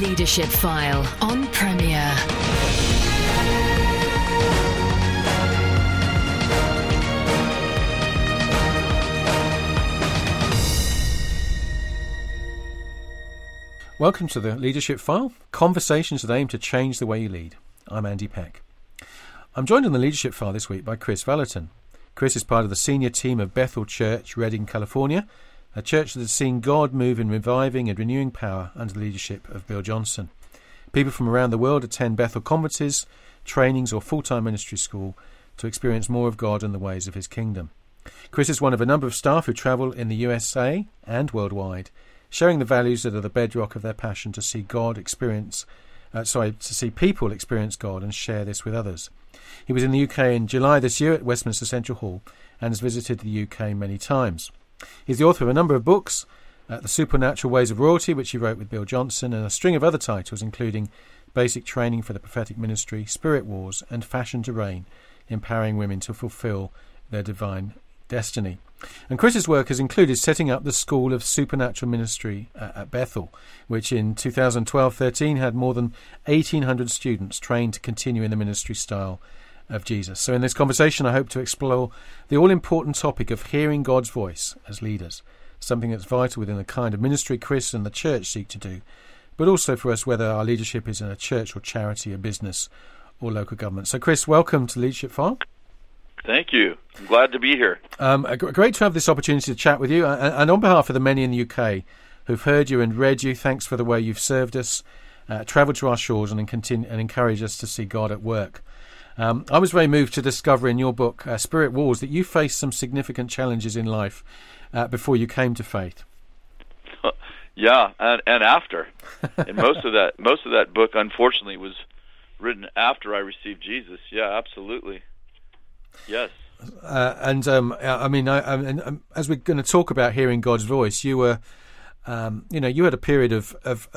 Leadership File on Premier. Welcome to the Leadership File, conversations that aim to change the way you lead. I'm Andy Peck. I'm joined on the Leadership File this week by Chris Vallotton. Chris is part of the senior team of Bethel Church, Redding, California, a church that has seen God move in reviving and renewing power under the leadership of Bill Johnson. People from around the world attend Bethel conferences, trainings or full-time ministry school to experience more of God and the ways of his kingdom. Chris is one of a number of staff who travel in the USA and worldwide, sharing the values that are the bedrock of their passion to see people experience God and share this with others. He was in the UK in July this year at Westminster Central Hall and has visited the UK many times. He's the author of a number of books, The Supernatural Ways of Royalty, which he wrote with Bill Johnson, and a string of other titles, including Basic Training for the Prophetic Ministry, Spirit Wars, and Fashion to Reign, Empowering Women to Fulfill Their Divine Destiny. And Chris's work has included setting up the School of Supernatural Ministry at Bethel, which in 2012-13 had more than 1,800 students trained to continue in the ministry style of Jesus. So in this conversation, I hope to explore the all-important topic of hearing God's voice as leaders, something that's vital within the kind of ministry Chris and the church seek to do, but also for us whether our leadership is in a church or charity, a business or local government. So Chris, welcome to Leadership File. Thank you. I'm glad to be here. Great to have this opportunity to chat with you. And on behalf of the many in the UK who've heard you and read you, thanks for the way you've served us, travelled to our shores and encouraged us to see God at work. I was very moved to discover in your book, Spirit Wars, that you faced some significant challenges in life before you came to faith. Yeah, and after. And most of that book, unfortunately, was written after I received Jesus. Yeah, absolutely. Yes. As we're going to talk about hearing God's voice, you were, you had a period of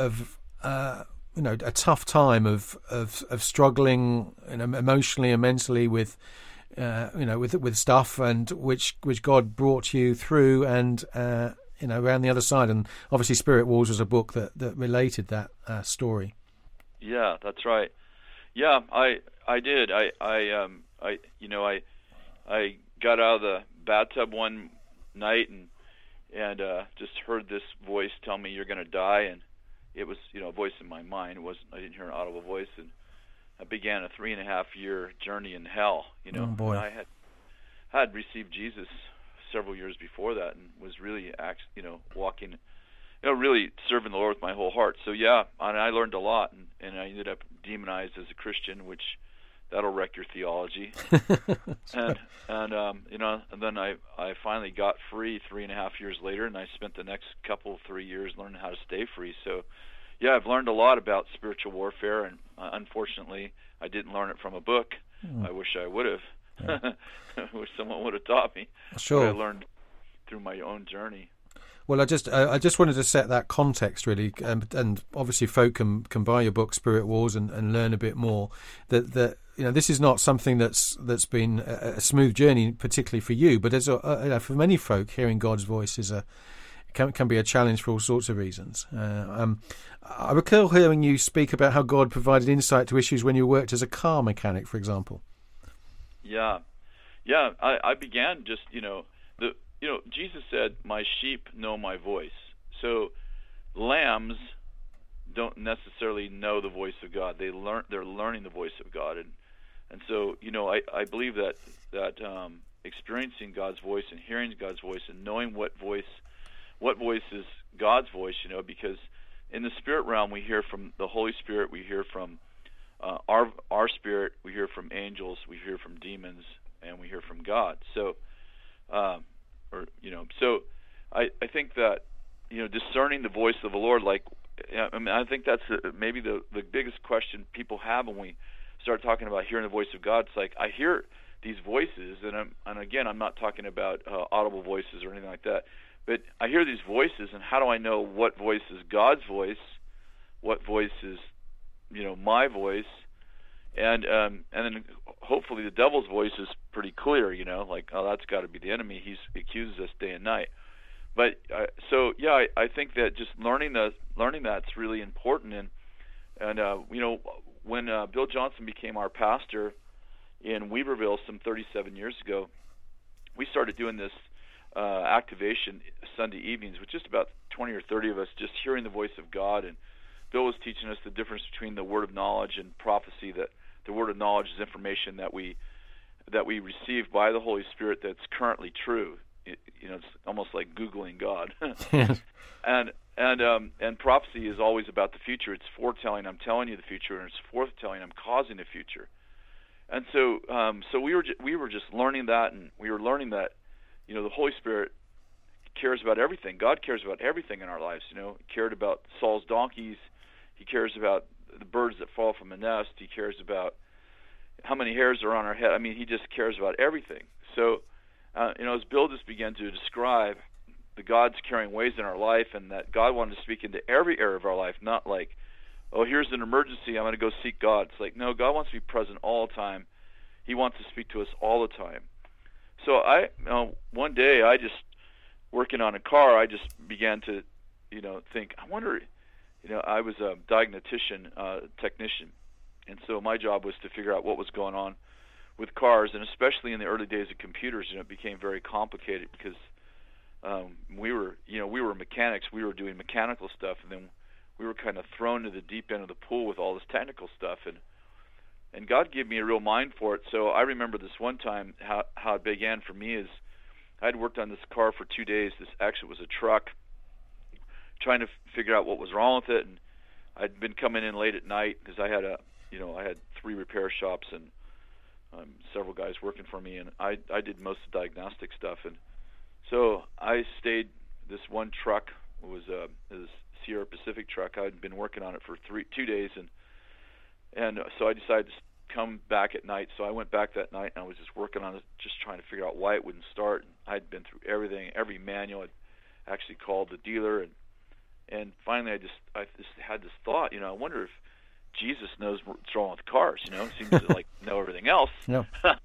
a tough time of struggling, emotionally and mentally with stuff, and which God brought you through, and around the other side. And obviously, Spirit Wars was a book that related that story. Yeah, that's right. Yeah, I did. I got out of the bathtub one night and just heard this voice tell me, "You're going to die," and it was, a voice in my mind. I didn't hear an audible voice, and I began a 3.5-year journey in hell. Oh boy. And I had received Jesus several years before that, and was really, walking, really serving the Lord with my whole heart. So yeah, and I learned a lot, and I ended up demonized as a Christian, which that'll wreck your theology. And then I finally got free 3.5 years later, and I spent the next 3 years learning how to stay free. So, yeah, I've learned a lot about spiritual warfare, and unfortunately, I didn't learn it from a book. I wish I would have. Yeah. I wish someone would have taught me. Sure. But I learned through my own journey. Well, I just wanted to set that context, really, and obviously folk can buy your book, Spirit Wars, and learn a bit more. That this is not something that's been a smooth journey, particularly for you, but as for many folk, hearing God's voice can be a challenge for all sorts of reasons. I recall hearing you speak about how God provided insight to issues when you worked as a car mechanic, for example. Yeah. I began just Jesus said, "My sheep know my voice." So lambs don't necessarily know the voice of God. They're learning the voice of God, and so I believe that experiencing God's voice and hearing God's voice and knowing what voice is God's voice, because in the spirit realm we hear from the Holy Spirit, we hear from our spirit, we hear from angels, we hear from demons, and we hear from God. So. So I think that, discerning the voice of the Lord, I think that's maybe the biggest question people have when we start talking about hearing the voice of God. It's like, I hear these voices, and again, I'm not talking about audible voices or anything like that, but I hear these voices, and how do I know what voice is God's voice, what voice is, my voice, and then hopefully the devil's voice is pretty clear, that's got to be the enemy. He accuses us day and night. But I think that just learning that's really important. And And when Bill Johnson became our pastor in Weaverville some 37 years ago, we started doing this activation Sunday evenings with just about 20 or 30 of us, just hearing the voice of God. And Bill was teaching us the difference between the word of knowledge and prophecy. That the word of knowledge is information that we receive by the Holy Spirit that's currently true. It's almost like Googling God. And prophecy is always about the future. It's foretelling. I'm telling you the future, and it's foretelling. I'm causing the future. And so we were just learning that, and we were learning that, the Holy Spirit cares about everything. God cares about everything in our lives. He cared about Saul's donkeys. He cares about the birds that fall from the nest. He cares about how many hairs are on our head. I mean, he just cares about everything. So, as Bill just began to describe the God's caring ways in our life, and that God wanted to speak into every area of our life, not like, oh, here's an emergency, I'm going to go seek God. It's like, no, God wants to be present all the time. He wants to speak to us all the time. So one day, I just, working on a car, I just began to, think, I wonder, I was a diagnostician, technician, and so my job was to figure out what was going on with cars, and especially in the early days of computers, it became very complicated because we were mechanics. We were doing mechanical stuff, and then we were kind of thrown to the deep end of the pool with all this technical stuff, and God gave me a real mind for it. So I remember this one time how it began for me is I'd worked on this car for 2 days. This actually was a truck, trying to figure out what was wrong with it, and I'd been coming in late at night because I had I had 3 repair shops and several guys working for me, and I did most of the diagnostic stuff. And so I stayed. This one truck was a Sierra Pacific truck. I'd been working on it for 2 days, and so I decided to come back at night. So I went back that night, and I was just working on it, just trying to figure out why it wouldn't start. And I'd been through everything, every manual. I'd actually called the dealer, and finally I just had this thought. I wonder if Jesus knows what's wrong with cars. Seems to know everything else. Yeah.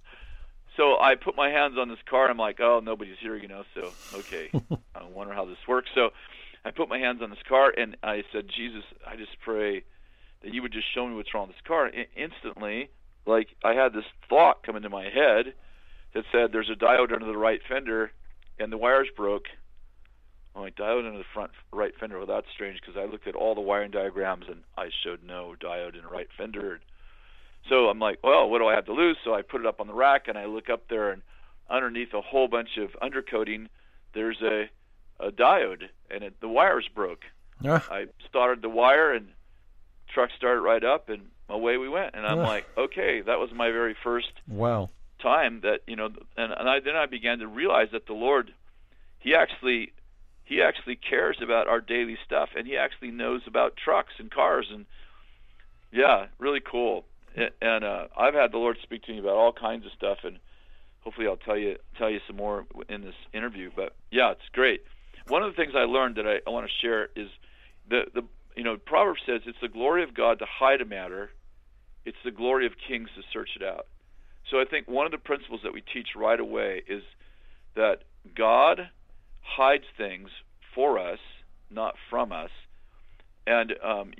So I put my hands on this car. I'm like, oh, nobody's here, so okay. I wonder how this works. So I put my hands on this car, and I said, Jesus, I just pray that you would just show me what's wrong with this car. And instantly, I had this thought come into my head that said, there's a diode under the right fender, and the wires broke. I'm like, diode under the front right fender. Well, that's strange, because I looked at all the wiring diagrams, and I showed no diode in the right fender. So I'm like, well, what do I have to lose? So I put it up on the rack, and I look up there, and underneath a whole bunch of undercoating, there's a diode, and the wires broke. I started the wire, and the truck started right up, and away we went. And I'm like, okay, that was my very first time that, then I began to realize that the Lord, He actually cares about our daily stuff, and He actually knows about trucks and cars, and yeah, really cool. And I've had the Lord speak to me about all kinds of stuff, and hopefully I'll tell you some more in this interview. But yeah, it's great. One of the things I learned that I want to share is the Proverbs says it's the glory of God to hide a matter, it's the glory of kings to search it out. So I think one of the principles that we teach right away is that God hides things for us, not from us, and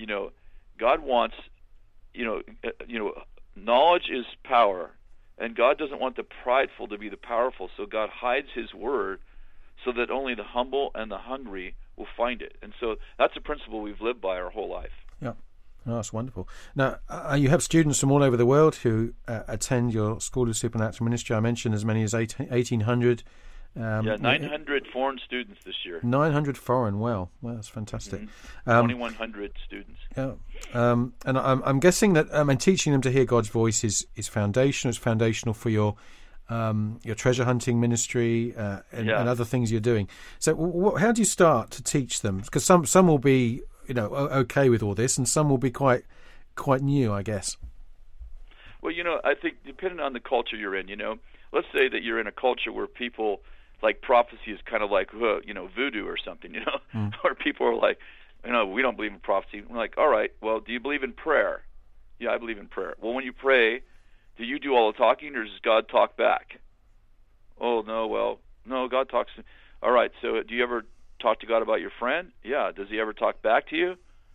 God wants. Knowledge is power, and God doesn't want the prideful to be the powerful, so God hides His word so that only the humble and the hungry will find it. And so that's a principle we've lived by our whole life. Yeah, that's wonderful. Now, you have students from all over the world who attend your School of Supernatural Ministry. I mentioned as many as 1,800. 900 foreign students this year. 900 foreign, wow, that's fantastic. 2,100 students. Yeah, and I'm guessing that and teaching them to hear God's voice is foundational. It's foundational for your treasure hunting ministry and other things you're doing. So, how do you start to teach them? Because some will be okay with all this, and some will be quite new, I guess. Well, I think depending on the culture you're in, let's say that you're in a culture where people like prophecy is kind of like, voodoo or something, or people are like, we don't believe in prophecy. We're like, all right, well, do you believe in prayer? Yeah, I believe in prayer. Well, when you pray, do you do all the talking, or does God talk back? Oh, no, God talks. All right, so do you ever talk to God about your friend? Yeah. Does He ever talk back to you?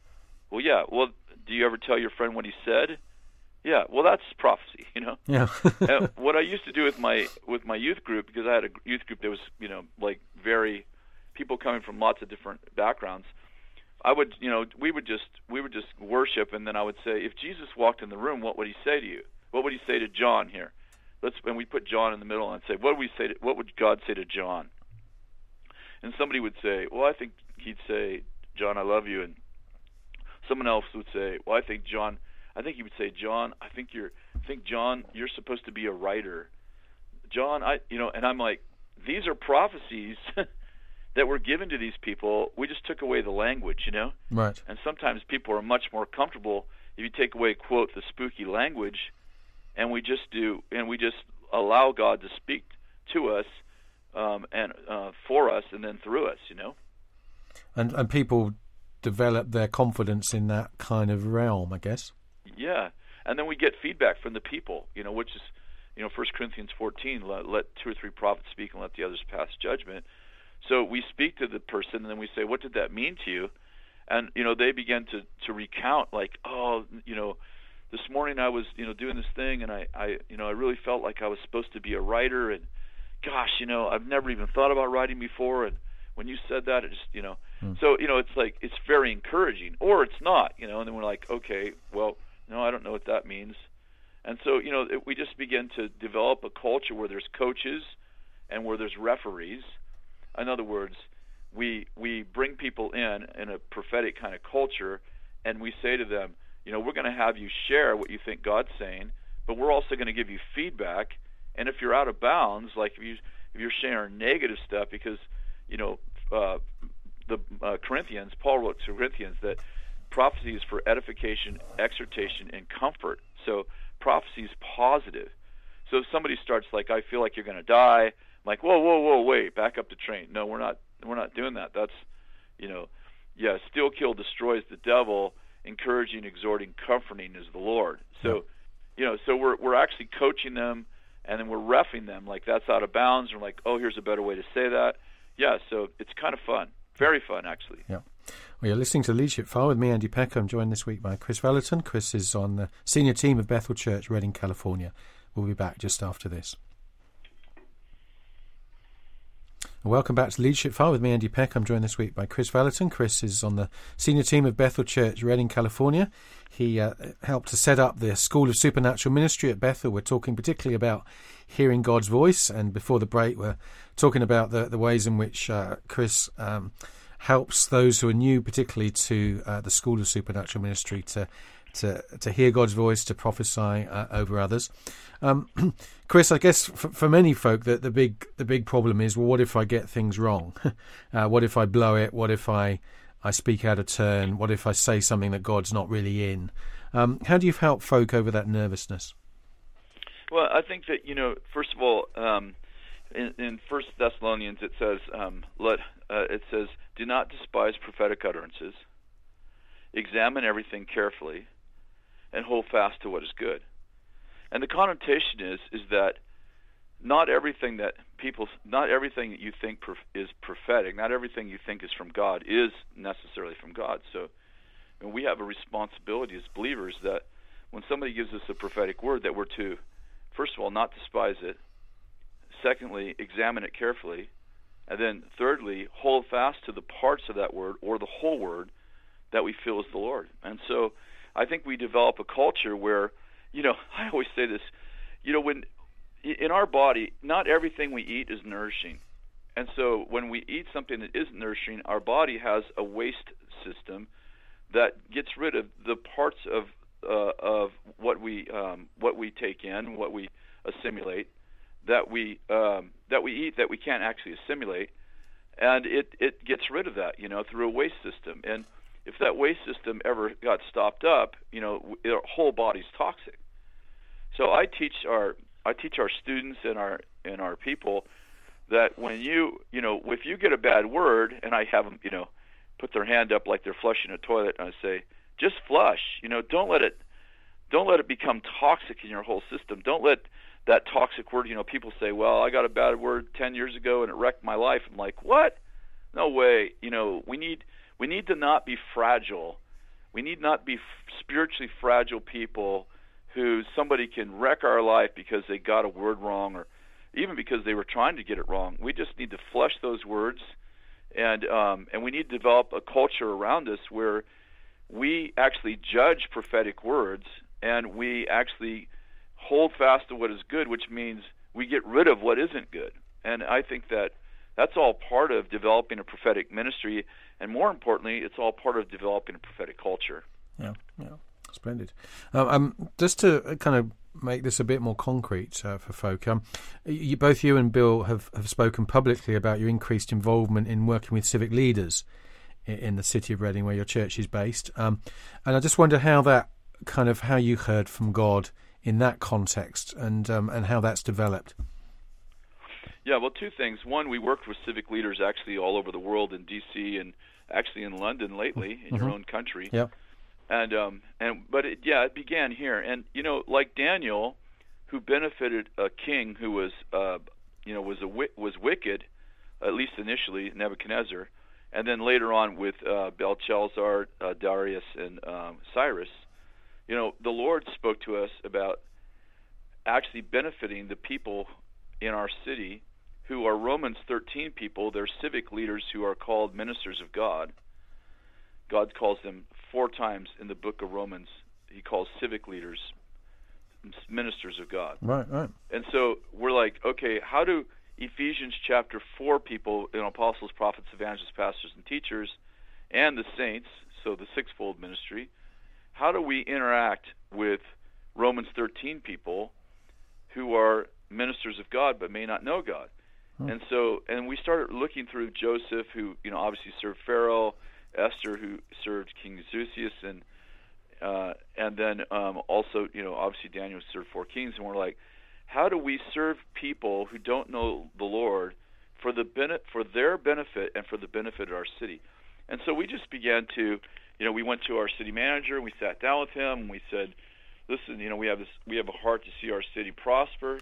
Well, yeah. Well, do you ever tell your friend what he said? Yeah. Well, that's prophecy, you know. Yeah. And what I used to do with my youth group, because I had a youth group that was, you know, like very people coming from lots of different backgrounds. I would, you know, we would just worship, and then I would say, if Jesus walked in the room, what would he say to you? What would he say to John here? And we put John in the middle and say, what would God say to John? And somebody would say, well, I think he'd say, John, I love you. And someone else would say, well, I think he would say, John, I think John, you're supposed to be a writer. John, and I'm like, these are prophecies that were given to these people. We just took away the language, you know? Right. And sometimes people are much more comfortable if you take away, quote, the spooky language, and we just allow God to speak to us and for us and then through us, you know? And people develop their confidence in that kind of realm, I guess. Yeah. And then we get feedback from the people, you know, which is, you know, 1 Corinthians 14, let 2 or 3 prophets speak and let the others pass judgment. So we speak to the person, and then we say, what did that mean to you? And, you know, they begin to recount, like, oh, you know, this morning I was, you know, doing this thing, and I really felt like I was supposed to be a writer, and gosh, you know, I've never even thought about writing before, and when you said that, it just, you know, so, you know, it's like, it's very encouraging, or it's not, you know, and then we're like, okay, well, no, I don't know what that means. And so, you know, we just begin to develop a culture where there's coaches and where there's referees. In other words, we bring people in a prophetic kind of culture, and we say to them, you know, we're going to have you share what you think God's saying, but we're also going to give you feedback. And if you're out of bounds, like if you're sharing negative stuff, because, you know, Paul wrote to Corinthians that prophecy is for edification, exhortation, and comfort. So prophecy is positive. So if somebody starts like, I feel like you're going to die, I'm like, whoa, wait, back up the train. No, we're not doing that. That's, you know, yeah, steal, kill, destroys the devil. Encouraging, exhorting, comforting is the Lord. So, you know, so we're actually coaching them, and then we're reffing them like that's out of bounds. And we're like, oh, here's a better way to say that. Yeah, so it's kind of fun, very fun actually. Yeah. Well, you're listening to Leadership File with me, Andy Pecker. I'm joined this week by Chris Vallotton. Chris is on the senior team of Bethel Church, Redding, California. We'll be back just after this. Welcome back to Leadership File with me, Andy Peck. I'm joined this week by Chris Vallotton. Chris is on the senior team of Bethel Church, Redding, California. He helped to set up the School of Supernatural Ministry at Bethel. We're talking particularly about hearing God's voice, and before the break we're talking about the ways in which Chris helps those who are new, particularly to the School of Supernatural Ministry, to hear God's voice, to prophesy over others. Chris, I guess for many folk the big problem is, well, what if I get things wrong? What if I blow it? What if I speak out of turn? What if I say something that God's not really in? How do you help folk over that nervousness? Well, I think that, you know, first of all, in 1 Thessalonians it says, do not despise prophetic utterances, examine everything carefully, and hold fast to what is good. And the connotation is that not everything that you think is prophetic, not everything you think is from God is necessarily from God. So, and we have a responsibility as believers that when somebody gives us a prophetic word, that we're to, first of all, not despise it. Secondly, examine it carefully. And then thirdly, hold fast to the parts of that word or the whole word that we feel is the Lord. And so I think we develop a culture where, you know, I always say this, you know, when in our body, not everything we eat is nourishing. And so when we eat something that isn't nourishing, our body has a waste system that gets rid of the parts of what we take in, what we assimilate, that we eat that we can't actually assimilate, and it gets rid of that, you know, through a waste system. And if that waste system ever got stopped up, you know, our whole body's toxic. So I teach our students and our people that when you know, if you get a bad word, and I have them, you know, put their hand up like they're flushing a toilet, and I say, just flush, you know, don't let it become toxic in your whole system. Don't let that toxic word, you know, people say, well, I got a bad word 10 years ago and it wrecked my life. I'm like, what? No way. You know, we need to not be fragile We need not be spiritually fragile people who somebody can wreck our life because they got a word wrong, or even because they were trying to get it wrong. We just need to flesh those words, and we need to develop a culture around us where we actually judge prophetic words, and we actually hold fast to what is good, which means we get rid of what isn't good. And I think that that's all part of developing a prophetic ministry, and more importantly, it's all part of developing a prophetic culture. Yeah. Splendid. Just to kind of make this a bit more concrete for folk, both you and Bill have spoken publicly about your increased involvement in working with civic leaders in the city of Reading, where your church is based. And I just wonder how you heard from God in that context, and how that's developed. Yeah, well, two things. One, we worked with civic leaders actually all over the world, in D.C. and actually in London lately, in your own country. Yeah. But it began here. And like Daniel, who benefited a king who was wicked, at least initially, Nebuchadnezzar, and then later on with Belshazzar, Darius, and Cyrus. The Lord spoke to us about actually benefiting the people in our city who are Romans 13 people. They're civic leaders who are called ministers of God. God calls them 4 times in the book of Romans. He calls civic leaders ministers of God. Right. And so we're like, okay, how do Ephesians chapter 4 people, apostles, prophets, evangelists, pastors, and teachers, and the saints, so the sixfold ministry, how do we interact with Romans 13 people who are ministers of God but may not know God? And we started looking through Joseph, who obviously served Pharaoh, Esther, who served King Xerxes, and then also obviously Daniel served 4 kings. And we're like, how do we serve people who don't know the Lord for their benefit and for the benefit of our city? And so we just began to, we went to our city manager and we sat down with him and we said, listen, we have a heart to see our city prosper.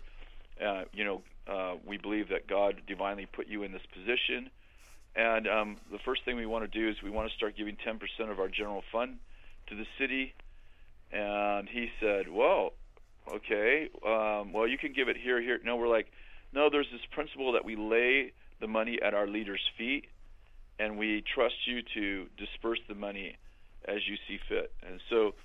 We believe that God divinely put you in this position. And the first thing we want to do is we want to start giving 10% of our general fund to the city. And he said, well, okay, well, you can give it here. No, we're like, no, there's this principle that we lay the money at our leaders' feet, and we trust you to disperse the money as you see fit. And so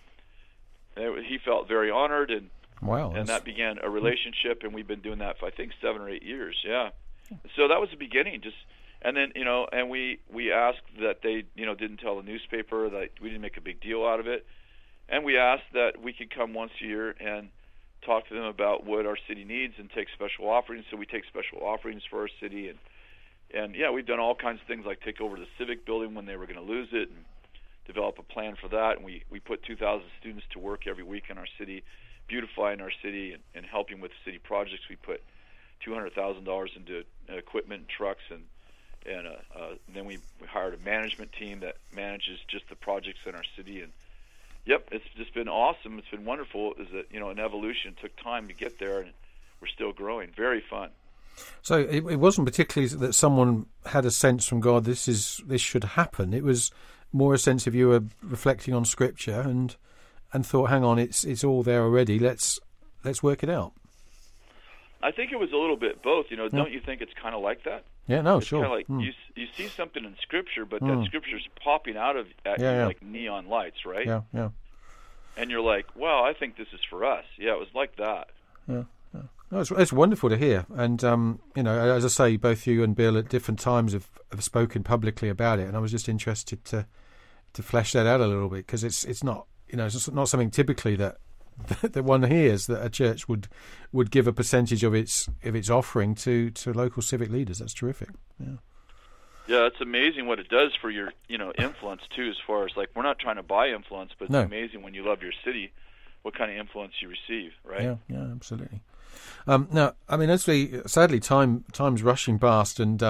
he felt very honored, and wow, and that began a relationship, and we've been doing that for, I think, 7 or 8 years. Yeah. So that was the beginning. And then, and we asked that they, didn't tell the newspaper, that we didn't make a big deal out of it. And we asked that we could come once a year and talk to them about what our city needs and take special offerings. So we take special offerings for our city. And yeah, we've done all kinds of things like take over the civic building when they were going to lose it and develop a plan for that. And we put 2,000 students to work every week in our city, beautifying our city and helping with city projects. We put $200,000 into equipment and trucks, and then we hired a management team that manages just the projects in our city. And yep, it's just been awesome. It's been wonderful. Is that an evolution. It took time to get there, and we're still growing. Very fun. So it wasn't particularly that someone had a sense from God this should happen. It was more a sense of you were reflecting on Scripture and thought, hang on, it's all there already. Let's work it out. I think it was a little bit both. Don't you think it's kind of like that? Yeah, no, it's sure. Kind of like you see something in Scripture, but that Scripture's popping out at you like neon lights, right? Yeah. And you're like, wow, I think this is for us. Yeah, it was like that. Yeah. No, it's wonderful to hear. And, as I say, both you and Bill at different times have spoken publicly about it, and I was just interested to flesh that out a little bit, because it's not, it's not something typically that one hears, that a church would give a percentage of its offering to local civic leaders. That's terrific. Yeah, it's amazing what it does for your influence too. As far as we're not trying to buy influence, but it's amazing when you love your city, what kind of influence you receive, right? Yeah, absolutely. Now, sadly, time's rushing past, and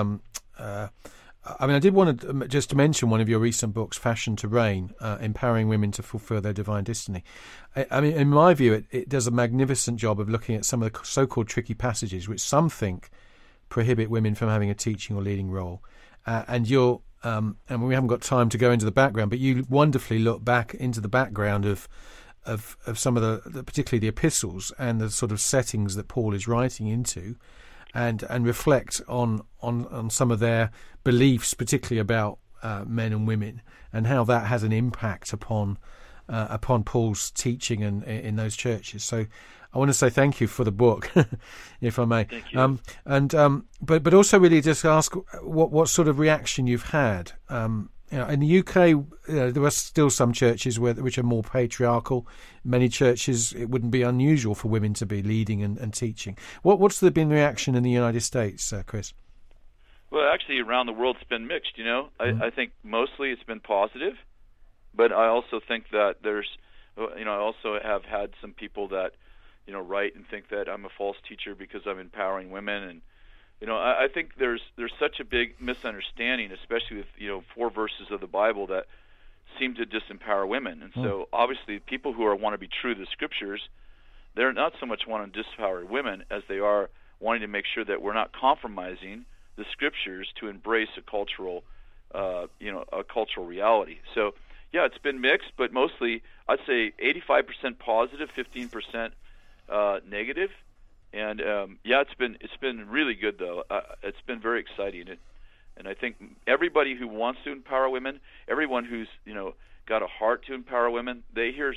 I did want to just to mention one of your recent books, Fashion to Reign, Empowering Women to Fulfill Their Divine Destiny. In my view, it does a magnificent job of looking at some of the so-called tricky passages which some think prohibit women from having a teaching or leading role. And you're and we haven't got time to go into the background, but you wonderfully look back into the background of some of the particularly the epistles and the sort of settings that Paul is writing into, and reflect on some of their beliefs, particularly about men and women, and how that has an impact upon Paul's teaching and in those churches. So I want to say thank you for the book, if I may. Thank you. But also really just ask what sort of reaction you've had. In the UK, there are still some churches which are more patriarchal. Many churches, it wouldn't be unusual for women to be leading and teaching. What's been the reaction in the United States, Chris? Well, actually, around the world, it's been mixed. I think mostly it's been positive, but I also think that there's, I also have had some people that, write and think that I'm a false teacher because I'm empowering women, and I think there's such a big misunderstanding, especially with 4 verses of the Bible that seem to disempower women. And so obviously people who want to be true to the Scriptures, they're not so much wanting to disempower women as they are wanting to make sure that we're not compromising the Scriptures to embrace a cultural reality. So yeah, it's been mixed, but mostly I'd say 85% positive, 15% negative. And it's been really good though. It's been very exciting, and I think everybody who wants to empower women, everyone who's got a heart to empower women, they hear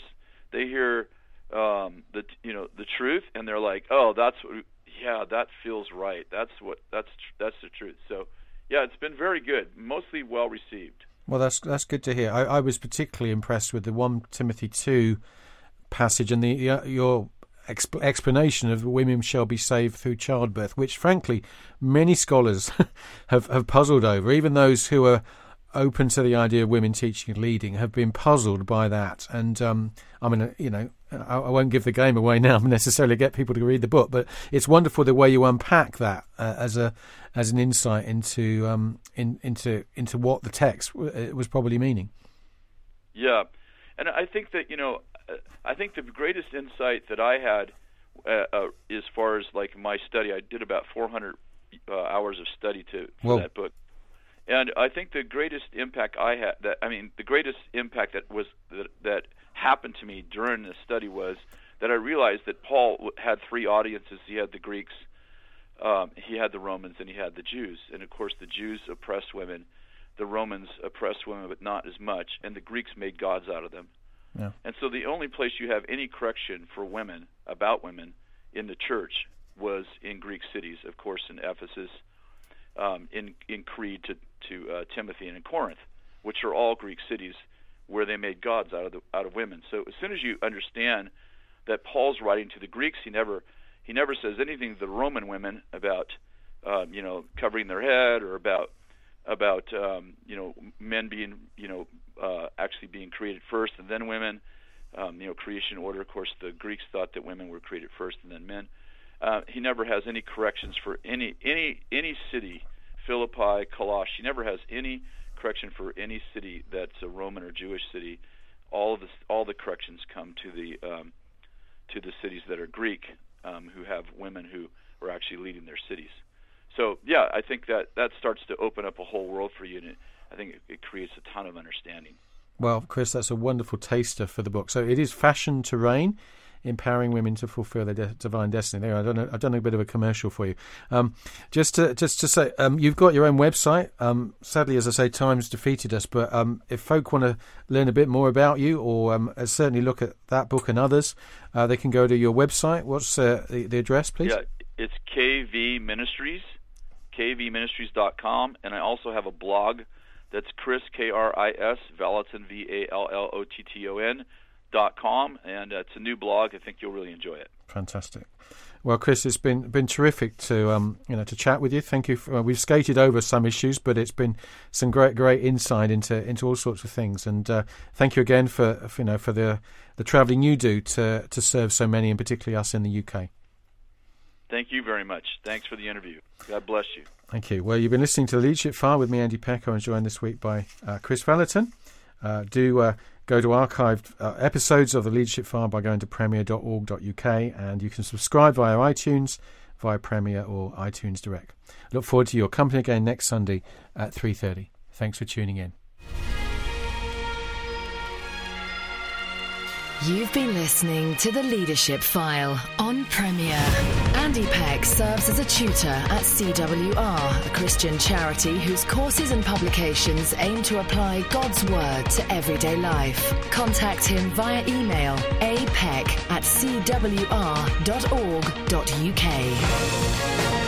the truth, and they're like, oh, that feels right. That's the truth. So yeah, it's been very good, mostly well received. Well, that's good to hear. I was particularly impressed with the 1 Timothy 2 passage and your explanation of women shall be saved through childbirth, which frankly many scholars have puzzled over. Even those who are open to the idea of women teaching and leading have been puzzled by that. And I won't give the game away now necessarily, get people to read the book, but it's wonderful the way you unpack that as an insight into what the text was probably meaning. Yeah, and I think that I think the greatest insight that I had, as far as like my study, I did about 400 hours of study for that book, and I think the greatest impact the greatest impact that happened to me during this study was that I realized that Paul had 3 audiences. He had the Greeks, he had the Romans, and he had the Jews. And of course, the Jews oppressed women, the Romans oppressed women, but not as much, and the Greeks made gods out of them. Yeah. And so the only place you have any correction for women, about women, in the church was in Greek cities, of course, in Ephesus, in Crete to Timothy, and in Corinth, which are all Greek cities where they made gods out of women. So as soon as you understand that Paul's writing to the Greeks, he never says anything to the Roman women about covering their head, or about men being actually being created first and then women. Creation order. Of course, the Greeks thought that women were created first and then men. He never has any corrections for any city, Philippi, Colossae. He never has any correction for any city that's a Roman or Jewish city. All the corrections come to the cities that are Greek, who have women who are actually leading their cities. So yeah, I think that starts to open up a whole world for you, and I think it creates a ton of understanding. Well, Chris, that's a wonderful taster for the book. So it is Fashion to Reign, Empowering Women to Fulfill Their Divine Destiny. There, I've done a bit of a commercial for you. Just to say, you've got your own website. Sadly, as I say, time's defeated us. But if folk want to learn a bit more about you, or certainly look at that book and others, they can go to your website. What's the address, please? Yeah, it's KV Ministries, kvministries.com, and I also have a blog. That's Chris, K-R-I-S, Vallotton, VALLOTTON.com, and it's a new blog. I think you'll really enjoy it. Fantastic. Well, Chris, it's been terrific to to chat with you. Thank you. We've skated over some issues, but it's been some great insight into all sorts of things. And thank you again for the travelling you do to serve so many, and particularly us in the UK. Thank you very much. Thanks for the interview. God bless you. Thank you. Well, you've been listening to The Leadership File with me, Andy Peck. I'm joined this week by Chris Vallotton. Do go to archived episodes of The Leadership File by going to premier.org.uk, and you can subscribe via iTunes, via Premier or iTunes Direct. Look forward to your company again next Sunday at 3:30. Thanks for tuning in. You've been listening to The Leadership File on Premier. Andy Peck serves as a tutor at CWR, a Christian charity whose courses and publications aim to apply God's Word to everyday life. Contact him via email apeck@cwr.org.uk.